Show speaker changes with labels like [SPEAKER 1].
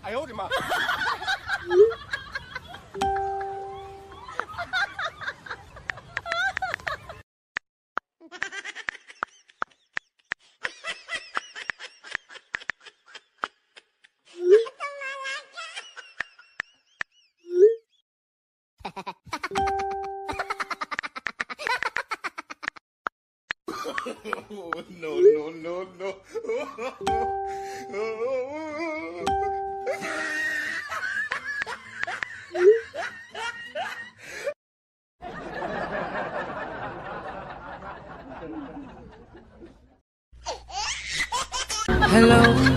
[SPEAKER 1] 哎呦我的妈！No no no no
[SPEAKER 2] Hello